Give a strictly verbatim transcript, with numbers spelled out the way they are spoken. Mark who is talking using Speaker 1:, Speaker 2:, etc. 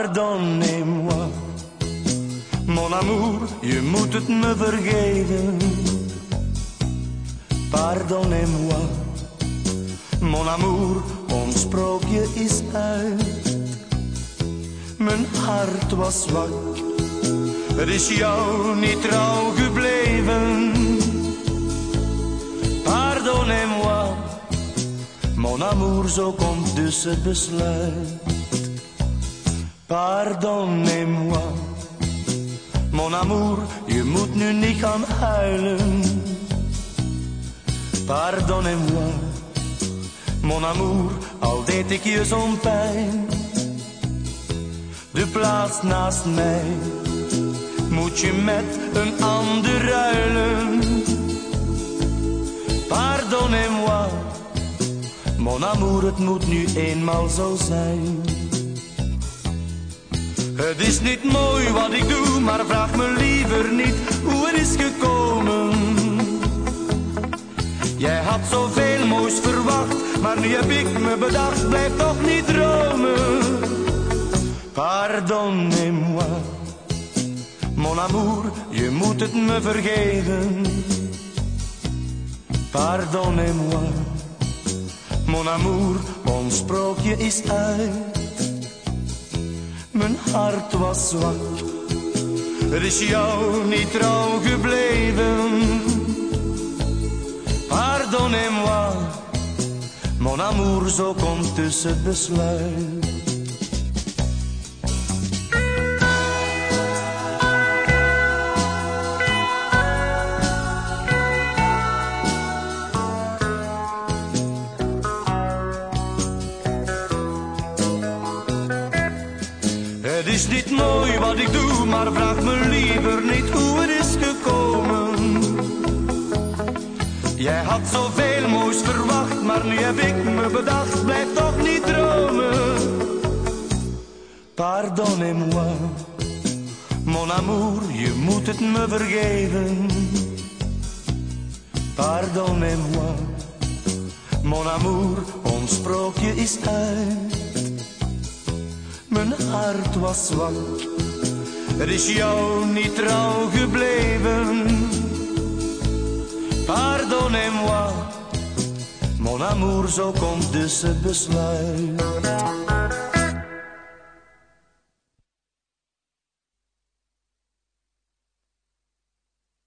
Speaker 1: Pardonnez-moi, mon amour, je moet het me vergeven. Pardonnez-moi, mon amour, ons sprookje is uit. Mijn hart was zwak, het is jou niet trouw gebleven. Pardonnez-moi, mon amour, zo komt dus het besluit. Pardonnez-moi, mon amour, je moet nu niet gaan huilen. Pardonnez-moi, mon amour, al deed ik je zo'n pijn. De plaats naast mij moet je met een ander ruilen. Pardonnez-moi, mon amour, het moet nu eenmaal zo zijn. Het is niet mooi wat ik doe, maar vraag me liever niet hoe het is gekomen. Jij had zoveel moois verwacht, maar nu heb ik me bedacht, blijf toch niet dromen. Pardonnez-moi, mon amour, je moet het me vergeven. Pardonnez-moi, mon amour, ons sprookje is uit. Mijn hart was zwak, het is jou niet trouw gebleven. Pardonnez-moi, mon amour, zo komt dus het besluit. Het is niet mooi wat ik doe, maar vraag me liever niet hoe het is gekomen. Jij had zoveel moois verwacht, maar nu heb ik me bedacht, blijf toch niet dromen. Pardonnez-moi, mon amour, je moet het me vergeven. Pardonnez-moi, mon amour, ons sprookje is uit. Mijn hart was zwak, het is jou niet trouw gebleven. Pardonnez-moi, mon amour, zo komt dus het besluit.